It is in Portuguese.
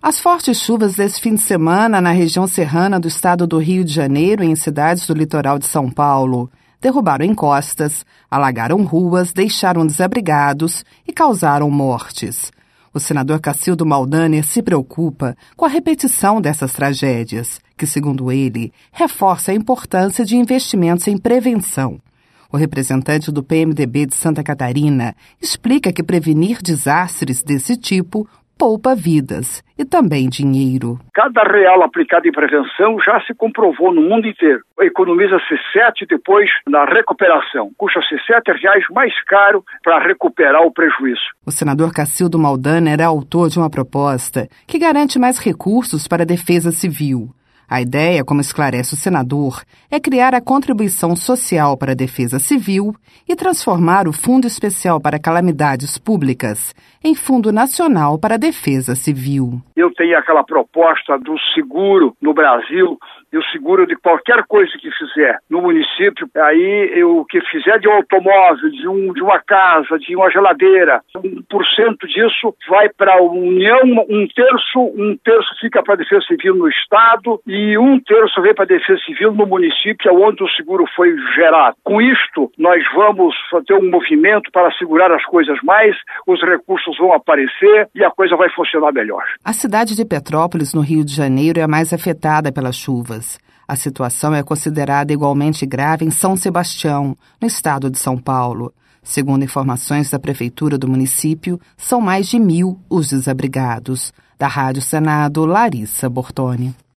As fortes chuvas desse fim de semana na região serrana do estado do Rio de Janeiro e em cidades do litoral de São Paulo derrubaram encostas, alagaram ruas, deixaram desabrigados e causaram mortes. O senador Cacildo Maldaner se preocupa com a repetição dessas tragédias, que, segundo ele, reforça a importância de investimentos em prevenção. O representante do PMDB de Santa Catarina explica que prevenir desastres desse tipo poupa vidas e também dinheiro. Cada real aplicado em prevenção já se comprovou no mundo inteiro. Economiza-se 7 depois na recuperação. Custa-se R$7 mais caro para recuperar o prejuízo. O senador Cacildo Maldaner é autor de uma proposta que garante mais recursos para a defesa civil. A ideia, como esclarece o senador, é criar a contribuição social para a defesa civil e transformar o Fundo Especial para Calamidades Públicas em Fundo Nacional para a Defesa Civil. Eu tenho aquela proposta do seguro no Brasil, e o seguro de qualquer coisa que fizer no município, aí o que fizer de um automóvel, de uma casa, de uma geladeira, 1% disso vai para a União, um terço fica para a Defesa Civil no Estado e 1/3 vem para a Defesa Civil no município onde o seguro foi gerado. Com isto, nós vamos fazer um movimento para segurar as coisas mais, os recursos vão aparecer e a coisa vai funcionar melhor. A cidade de Petrópolis, no Rio de Janeiro, é a mais afetada pelas chuvas. A situação é considerada igualmente grave em São Sebastião, no estado de São Paulo. Segundo informações da prefeitura do município, são mais de 1.000 os desabrigados. Da Rádio Senado, Larissa Bortoni.